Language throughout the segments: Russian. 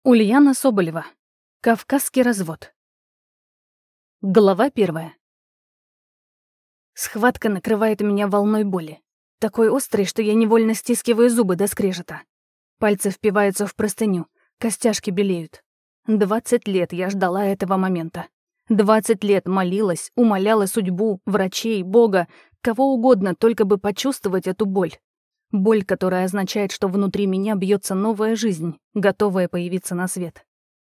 Ульяна Соболева. Кавказский развод. Глава 1. Схватка накрывает меня волной боли. Такой острой, что я невольно стискиваю зубы до скрежета. Пальцы впиваются в простыню, костяшки белеют. 20 лет я ждала этого момента. 20 лет молилась, умоляла судьбу, врачей, Бога, кого угодно, только бы почувствовать эту боль. Боль, которая означает, что внутри меня бьется новая жизнь, готовая появиться на свет.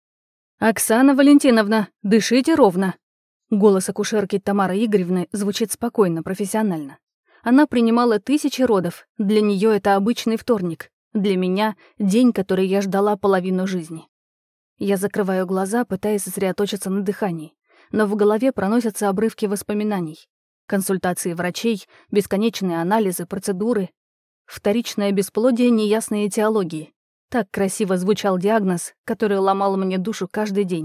«Оксана Валентиновна, дышите ровно!» Голос акушерки Тамары Игоревны звучит спокойно, профессионально. Она принимала тысячи родов, для нее это обычный вторник, для меня — день, который я ждала половину жизни. Я закрываю глаза, пытаясь сосредоточиться на дыхании, но в голове проносятся обрывки воспоминаний. Консультации врачей, бесконечные анализы, процедуры. Вторичное бесплодие неясной этиологии. Так красиво звучал диагноз, который ломал мне душу каждый день.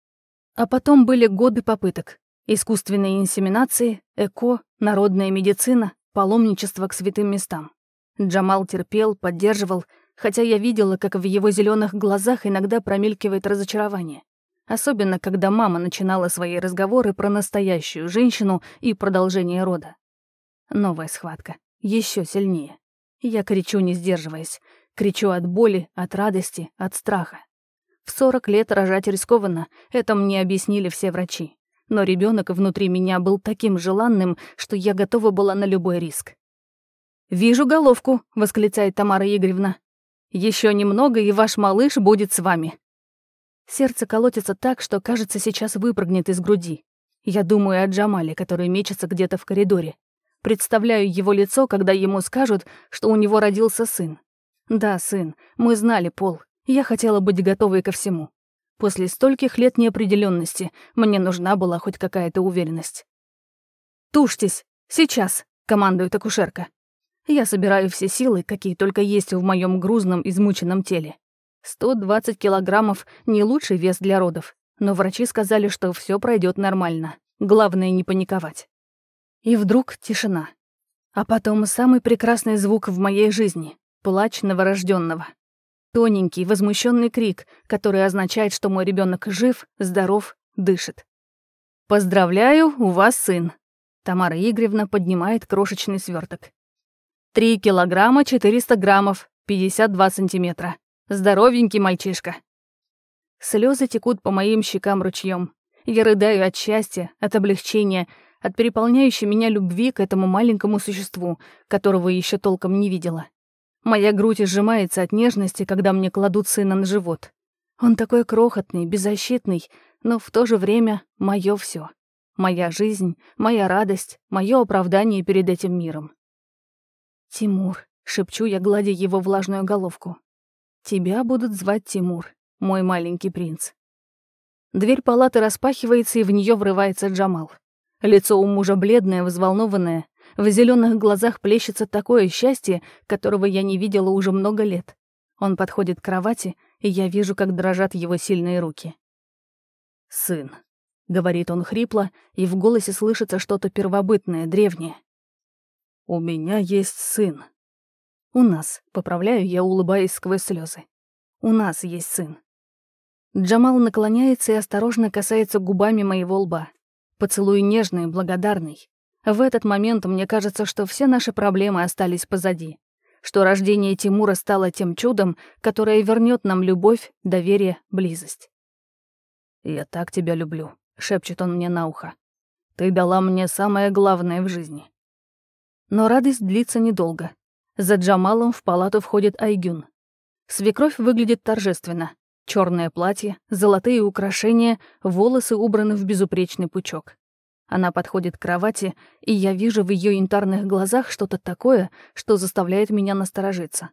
А потом были годы попыток. Искусственные инсеминации, ЭКО, народная медицина, паломничество к святым местам. Джамал терпел, поддерживал, хотя я видела, как в его зеленых глазах иногда промелькивает разочарование. Особенно, когда мама начинала свои разговоры про настоящую женщину и продолжение рода. Новая схватка. Еще сильнее. Я кричу, не сдерживаясь. Кричу от боли, от радости, от страха. В 40 лет рожать рискованно, это мне объяснили все врачи. Но ребенок внутри меня был таким желанным, что я готова была на любой риск. «Вижу головку», — восклицает Тамара Игоревна. «Еще немного, и ваш малыш будет с вами». Сердце колотится так, что, кажется, сейчас выпрыгнет из груди. Я думаю о Джамале, который мечется где-то в коридоре. Представляю его лицо, когда ему скажут, что у него родился сын. Да, сын, мы знали пол. Я хотела быть готовой ко всему. После стольких лет неопределенности мне нужна была хоть какая-то уверенность. «Тушьтесь! Сейчас!» — командует акушерка. Я собираю все силы, какие только есть в моем грузном, измученном теле. 120 килограммов — не лучший вес для родов, но врачи сказали, что все пройдет нормально. Главное — не паниковать. И вдруг тишина. А потом самый прекрасный звук в моей жизни — плач новорожденного. Тоненький, возмущенный крик, который означает, что мой ребенок жив, здоров, дышит. «Поздравляю, у вас сын!» Тамара Игоревна поднимает крошечный сверток. 3 килограмма 400 граммов, 52 сантиметра. Здоровенький мальчишка. Слезы текут по моим щекам ручьем. Я рыдаю от счастья, от облегчения, от переполняющей меня любви к этому маленькому существу, которого еще толком не видела. Моя грудь сжимается от нежности, когда мне кладут сына на живот. Он такой крохотный, беззащитный, но в то же время моё всё. Моя жизнь, моя радость, моё оправдание перед этим миром. «Тимур», — шепчу я, гладя его влажную головку. «Тебя будут звать Тимур, мой маленький принц». Дверь палаты распахивается, и в неё врывается Джамал. Лицо у мужа бледное, взволнованное. В зеленых глазах плещется такое счастье, которого я не видела уже много лет. Он подходит к кровати, и я вижу, как дрожат его сильные руки. «Сын», — говорит он хрипло, и в голосе слышится что-то первобытное, древнее. «У меня есть сын». «У нас», — поправляю я, улыбаясь сквозь слезы. «У нас есть сын». Джамал наклоняется и осторожно касается губами моего лба. Поцелуй нежный, благодарный. В этот момент мне кажется, что все наши проблемы остались позади, что рождение Тимура стало тем чудом, которое вернет нам любовь, доверие, близость. «Я так тебя люблю», — шепчет он мне на ухо. «Ты дала мне самое главное в жизни». Но радость длится недолго. За Джамалом в палату входит Айгюн. Свекровь выглядит торжественно. Черное платье, золотые украшения, волосы убраны в безупречный пучок. Она подходит к кровати, и я вижу в ее янтарных глазах что-то такое, что заставляет меня насторожиться.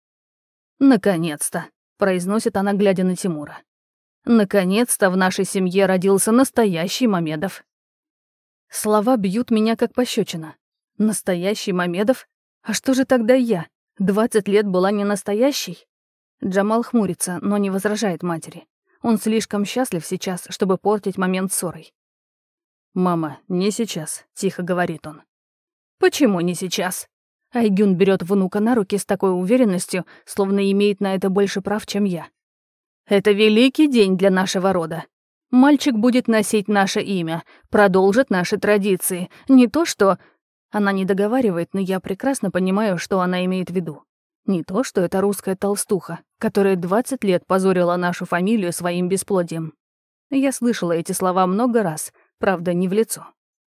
«Наконец-то», — произносит она, глядя на Тимура. «Наконец-то в нашей семье родился настоящий Мамедов». Слова бьют меня как пощечина. Настоящий Мамедов? А что же тогда я? 20 лет была не настоящей? Джамал хмурится, но не возражает матери. Он слишком счастлив сейчас, чтобы портить момент ссорой. «Мама, не сейчас», — тихо говорит он. «Почему не сейчас?» Айгюн берет внука на руки с такой уверенностью, словно имеет на это больше прав, чем я. Это великий день для нашего рода. Мальчик будет носить наше имя, продолжит наши традиции. Не то что... Она не договаривает, но я прекрасно понимаю, что она имеет в виду. Не то, что это русская толстуха, которая 20 лет позорила нашу фамилию своим бесплодием. Я слышала эти слова много раз, правда, не в лицо.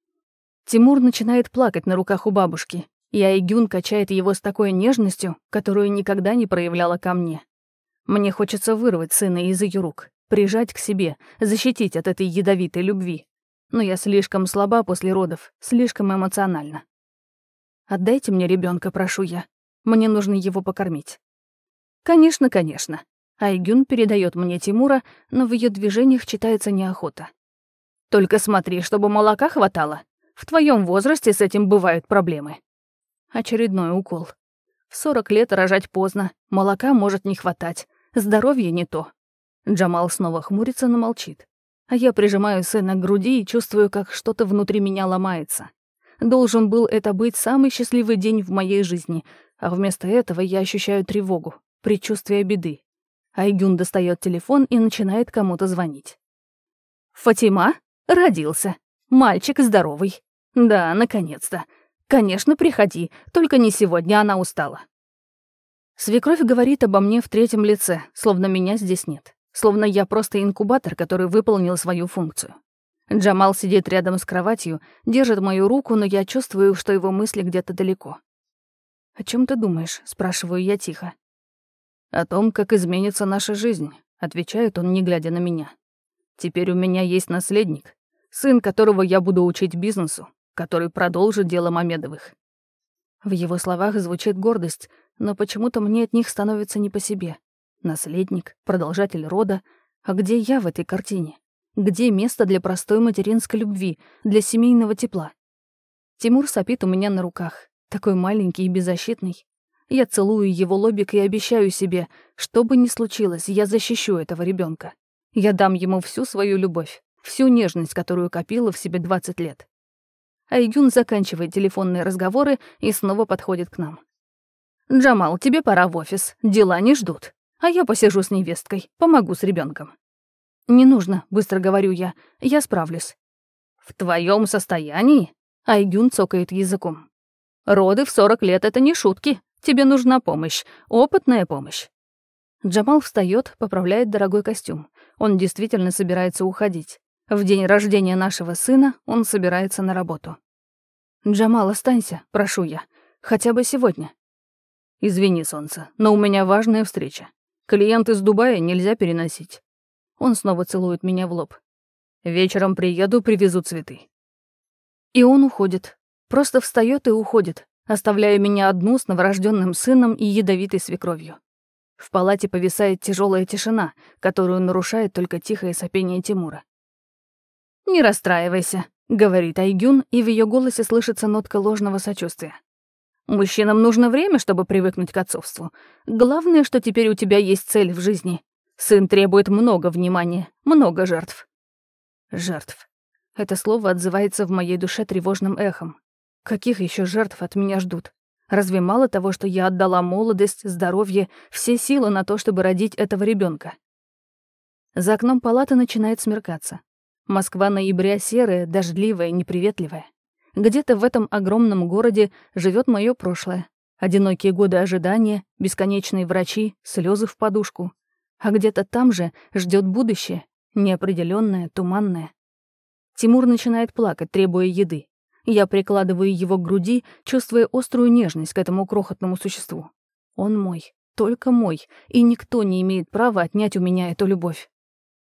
Тимур начинает плакать на руках у бабушки, и Айгюн качает его с такой нежностью, которую никогда не проявляла ко мне. Мне хочется вырвать сына из ее рук, прижать к себе, защитить от этой ядовитой любви. Но я слишком слаба после родов, слишком эмоциональна. «Отдайте мне ребенка, прошу я. Мне нужно его покормить». «Конечно, конечно». Айгюн передает мне Тимура, но в ее движениях читается неохота. «Только смотри, чтобы молока хватало. В твоем возрасте с этим бывают проблемы». Очередной укол. В 40 лет рожать поздно, молока может не хватать, здоровье не то. Джамал снова хмурится, но молчит. А я прижимаю сына к груди и чувствую, как что-то внутри меня ломается. Должен был это быть самый счастливый день в моей жизни, а вместо этого я ощущаю тревогу, предчувствие беды. Айгюн достает телефон и начинает кому-то звонить. «Фатима? Родился. Мальчик здоровый. Да, наконец-то. Конечно, приходи, только не сегодня, она устала». Свекровь говорит обо мне в третьем лице, словно меня здесь нет. Словно я просто инкубатор, который выполнил свою функцию. Джамал сидит рядом с кроватью, держит мою руку, но я чувствую, что его мысли где-то далеко. «О чем ты думаешь?» — спрашиваю я тихо. «О том, как изменится наша жизнь», — отвечает он, не глядя на меня. «Теперь у меня есть наследник, сын которого я буду учить бизнесу, который продолжит дело Мамедовых». В его словах звучит гордость, но почему-то мне от них становится не по себе. Наследник, продолжатель рода. А где я в этой картине? Где место для простой материнской любви, для семейного тепла? Тимур сопит у меня на руках, такой маленький и беззащитный. Я целую его лобик и обещаю себе, что бы ни случилось, я защищу этого ребенка. Я дам ему всю свою любовь, всю нежность, которую копила в себе 20 лет. Айгюн заканчивает телефонные разговоры и снова подходит к нам. «Джамал, тебе пора в офис, дела не ждут. А я посижу с невесткой, помогу с ребенком». «Не нужно», — быстро говорю я справлюсь. «В твоем состоянии?» — Айгюн цокает языком. «Роды в 40 лет — это не шутки, тебе нужна помощь, опытная помощь». Джамал встает, поправляет дорогой костюм. Он действительно собирается уходить. В день рождения нашего сына он собирается на работу. «Джамал, останься, прошу я. Хотя бы сегодня». «Извини, солнце, но у меня важная встреча. Клиент из Дубая нельзя переносить». Он снова целует меня в лоб. «Вечером приеду, привезу цветы». И он уходит. Просто встает и уходит, оставляя меня одну с новорожденным сыном и ядовитой свекровью. В палате повисает тяжелая тишина, которую нарушает только тихое сопение Тимура. «Не расстраивайся», — говорит Айгюн, и в ее голосе слышится нотка ложного сочувствия. «Мужчинам нужно время, чтобы привыкнуть к отцовству. Главное, что теперь у тебя есть цель в жизни. Сын требует много внимания, много жертв». Жертв. Это слово отзывается в моей душе тревожным эхом. Каких еще жертв от меня ждут? Разве мало того, что я отдала молодость, здоровье, все силы на то, чтобы родить этого ребенка? За окном палаты начинает смеркаться. Москва ноября серая, дождливая, неприветливая. Где-то в этом огромном городе живет мое прошлое. Одинокие годы ожидания, бесконечные врачи, слезы в подушку. А где-то там же ждет будущее, неопределенное, туманное. Тимур начинает плакать, требуя еды. Я прикладываю его к груди, чувствуя острую нежность к этому крохотному существу. Он мой, только мой, и никто не имеет права отнять у меня эту любовь.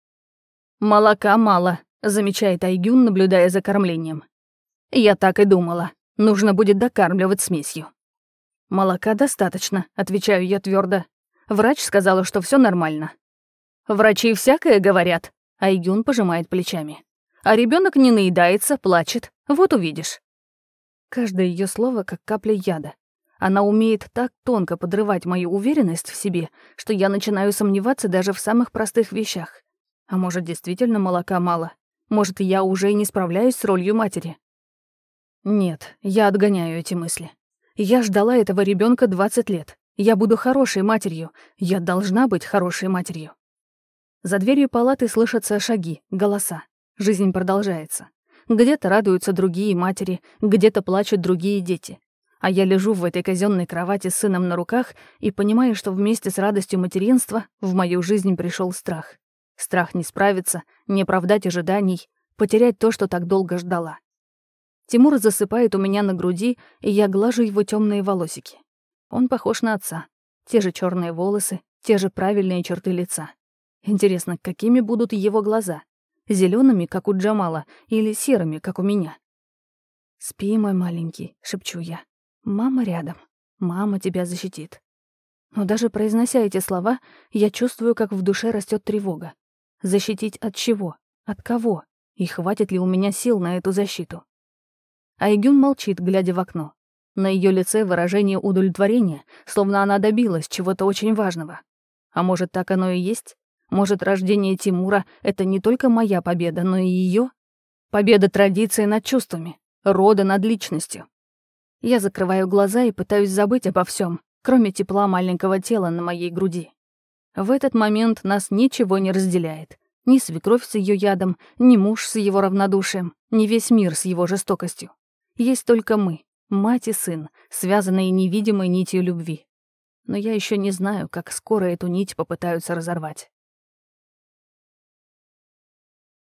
«Молока мало», — замечает Айгюн, наблюдая за кормлением. «Я так и думала. Нужно будет докармливать смесью». «Молока достаточно», — отвечаю я твердо. Врач сказала, что все нормально. «Врачи всякое говорят», — Айгюн пожимает плечами. «А ребенок не наедается, плачет. Вот увидишь». Каждое ее слово как капля яда. Она умеет так тонко подрывать мою уверенность в себе, что я начинаю сомневаться даже в самых простых вещах. А может, действительно молока мало? Может, я уже и не справляюсь с ролью матери? Нет, я отгоняю эти мысли. Я ждала этого ребенка 20 лет. Я буду хорошей матерью. Я должна быть хорошей матерью. За дверью палаты слышатся шаги, голоса. Жизнь продолжается. Где-то радуются другие матери, где-то плачут другие дети. А я лежу в этой казенной кровати с сыном на руках и понимаю, что вместе с радостью материнства в мою жизнь пришел страх. Страх не справиться, не оправдать ожиданий, потерять то, что так долго ждала. Тимур засыпает у меня на груди, и я глажу его темные волосики. Он похож на отца. Те же черные волосы, те же правильные черты лица. Интересно, какими будут его глаза? Зелеными, как у Джамала, или серыми, как у меня? «Спи, мой маленький», — шепчу я. «Мама рядом. Мама тебя защитит». Но даже произнося эти слова, я чувствую, как в душе растет тревога. Защитить от чего? От кого? И хватит ли у меня сил на эту защиту? Айгюн молчит, глядя в окно. На ее лице выражение удовлетворения, словно она добилась чего-то очень важного. А может, так оно и есть? Может, рождение Тимура — это не только моя победа, но и ее? Победа традиции над чувствами, рода над личностью. Я закрываю глаза и пытаюсь забыть обо всем, кроме тепла маленького тела на моей груди. В этот момент нас ничего не разделяет. Ни свекровь с ее ядом, ни муж с его равнодушием, ни весь мир с его жестокостью. Есть только мы, мать и сын, связанные невидимой нитью любви. Но я еще не знаю, как скоро эту нить попытаются разорвать.